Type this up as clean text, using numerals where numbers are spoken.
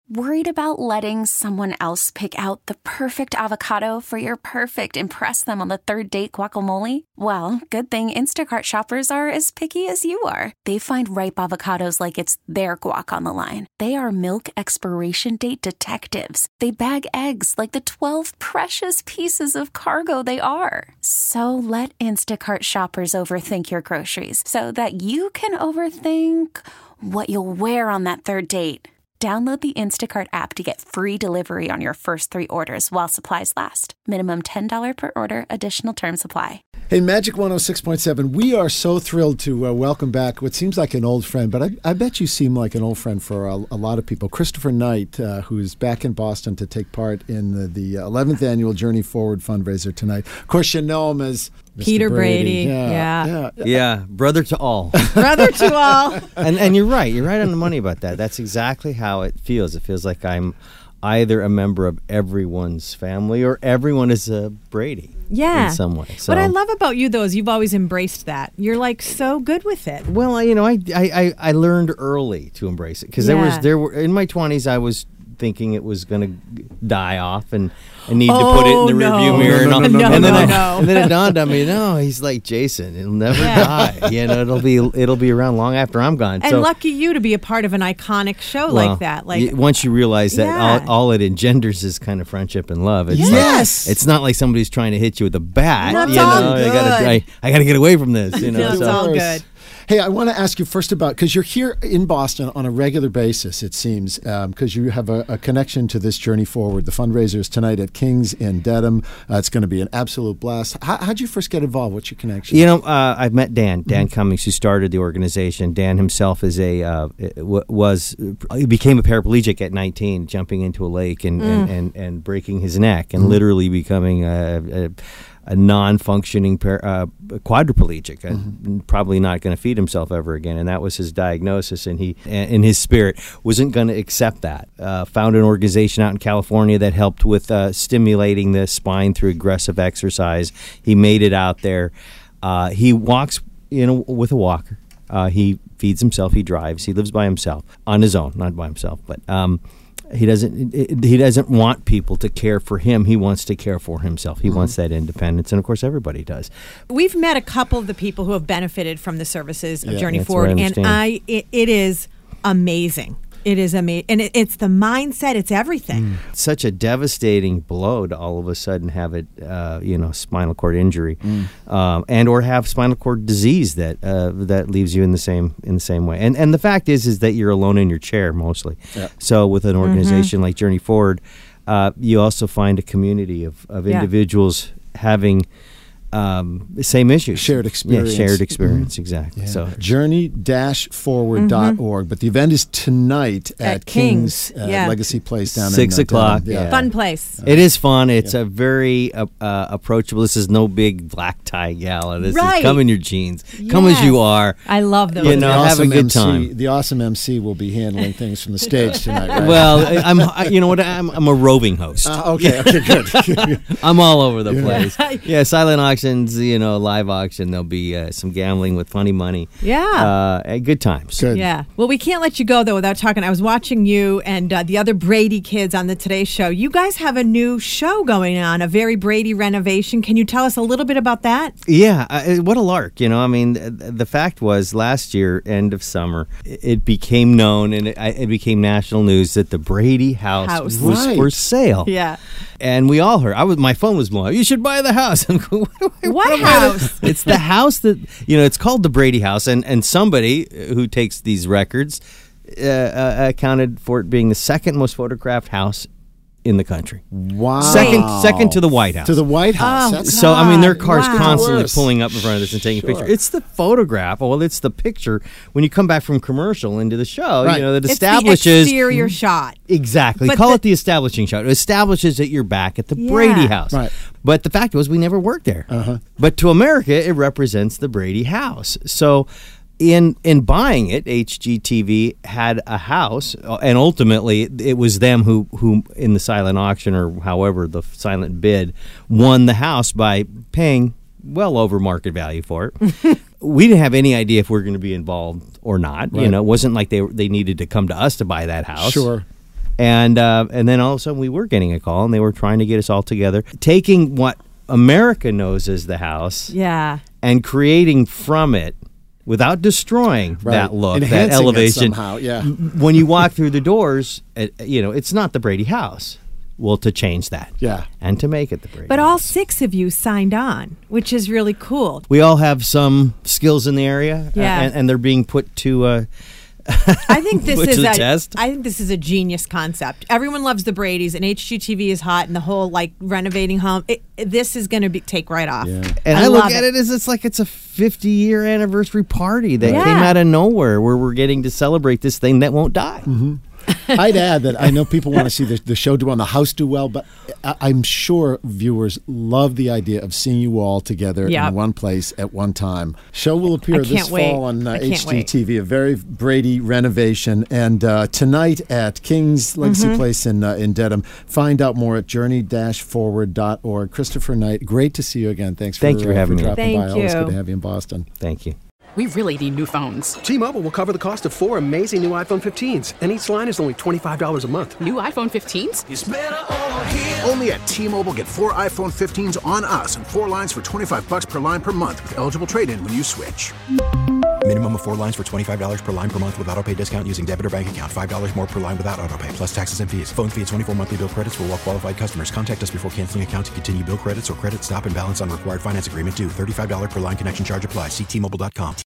Worried about letting someone else pick out the perfect avocado for your perfect impress them on the third date guacamole? Well, good thing Instacart shoppers are as picky as you are. They find ripe avocados like it's their guac on the line. They are milk expiration date detectives. They bag eggs like the 12 precious pieces of cargo they are. So let Instacart shoppers overthink your groceries so that you can overthink what you'll wear on that third date. Download the Instacart app to get free delivery on your first 3 orders while supplies last. Minimum $10 per order. Additional terms apply. Hey, Magic 106.7, we are so thrilled to welcome back what seems like an old friend, but I bet you seem like an old friend for a lot of people. Christopher Knight, who's back in Boston to take part in the 11th annual Journey Forward fundraiser tonight. Of course, you know him as Mr. Peter Brady. Yeah, brother to all. Brother to all. And you're right. You're right on the money about that. That's exactly how it feels. It feels like I'm either a member of everyone's family or everyone is a Brady. Yeah. In some way. So, what I love about you, though, is you've always embraced that. You're like so good with it. Well, I learned early to embrace it because there were in my 20s I was thinking it was going to die off and I need to put it in the rearview mirror. And then it dawned on me, no, he's like Jason. It'll never die. It'll be around long after I'm gone. And lucky you to be a part of an iconic show like that. Like once you realize that all it engenders is kind of friendship and love. It's it's not like somebody's trying to hit you with a bat. That's all good. I got to get away from this. It's all good. Hey, I want to ask you first about, because you're here in Boston on a regular basis, it seems, because you have a connection to this Journey Forward. The fundraiser is tonight at King's in Dedham. It's going to be an absolute blast. How'd you first get involved? What's your connection? I've met Dan Cummings, who started the organization. Dan himself is he became a paraplegic at 19, jumping into a lake and breaking his neck and literally becoming a non-functioning quadriplegic, probably not going to feed himself ever again, and that was his diagnosis. And he, in his spirit, wasn't going to accept that. Found an organization out in California that helped with stimulating the spine through aggressive exercise. He made it out there. He walks, with a walker. He feeds himself. He drives. He lives by himself, on his own, not by himself, but. He doesn't want people to care for him. He wants to care for himself. He wants that independence, and of course, everybody does. We've met a couple of the people who have benefited from the services of Journey Forward, and it is amazing. It is amazing, and it's the mindset. It's everything. Such a devastating blow to all of a sudden have it, spinal cord injury, and or have spinal cord disease that leaves you in the same way. And the fact is that you're alone in your chair mostly. Yeah. So with an organization like Journey Forward, you also find a community of individuals having. Same issues. Shared experience. Yeah, shared experience, exactly. Yeah. So journey-forward.org. But the event is tonight at King's Legacy Place down 6 o'clock. Fun place. It is fun. It's a very approachable. This is no big black tie gala. This is come in your jeans. Yes. Come as you are. I love those. Have a good time. The awesome MC will be handling things from the stage tonight, right? Well, I'm a roving host. Okay, good. I'm all over the place. Yeah, silent auctions, live auction. There'll be some gambling with funny money. Yeah. Good times. Good. Yeah. Well, we can't let you go, though, without talking. I was watching you and the other Brady kids on the Today Show. You guys have a new show going on, a very Brady renovation. Can you tell us a little bit about that? Yeah. What a lark. The fact was last year, end of summer, it became known and it became national news that the Brady house was for sale. Yeah. And we all heard. My phone was blowing up. You should buy the house. What house? It's the house that it's called the Brady House, and somebody who takes these records accounted for it being the second most photographed house in the country. Wow. Second to the White House. To the White House. So, there are cars constantly pulling up in front of this and taking pictures. It's the photograph. Well, it's the picture when you come back from commercial into the show, that establishes... It's the exterior shot. Exactly. Call it the establishing shot. It establishes that you're back at the Brady House. Right. But the fact was we never worked there. But to America, it represents the Brady House. So... In buying it, HGTV had a house, and ultimately it was them who in the silent auction or however the silent bid won the house by paying well over market value for it. We didn't have any idea if we were going to be involved or not. Right. It wasn't like they needed to come to us to buy that house. Sure. And then all of a sudden we were getting a call, and they were trying to get us all together, taking what America knows as the house, and creating from it, without destroying that look, enhancing that elevation. it somehow, yeah. When you walk through the doors, it's not the Brady house. Well, to change that. Yeah. And to make it the Brady But house. all 6 of you signed on, which is really cool. We all have some skills in the area, Yeah. and they're being put to I think this Put is to the a test. I think this is a genius concept. Everyone loves the Bradys, and HGTV is hot, and the whole renovating home. This is going to take right off. Yeah. And I look love at it as it's a 50-year anniversary party that came out of nowhere, where we're getting to celebrate this thing that won't die. Mm-hmm. I'd add that I know people want to see the show do well and the house do well, but I'm sure viewers love the idea of seeing you all together in one place at one time. Show will appear this fall on HGTV, a very Brady renovation. And tonight at King's Legacy Place in Dedham. Find out more at journey-forward.org. Christopher Knight, great to see you again. Thank you for having me. Dropping by. Always good to have you in Boston. Thank you. We really need new phones. T-Mobile will cover the cost of 4 amazing new iPhone 15s, and each line is only $25 a month. New iPhone 15s? It's better over here. Only at T-Mobile, get 4 iPhone 15s on us and 4 lines for $25 per line per month with eligible trade-in when you switch. Minimum of 4 lines for $25 per line per month with autopay discount using debit or bank account. $5 more per line without autopay, plus taxes and fees. Phone fee at 24 monthly bill credits for well-qualified customers. Contact us before canceling account to continue bill credits or credit stop and balance on required finance agreement due. $35 per line connection charge applies. See T-Mobile.com.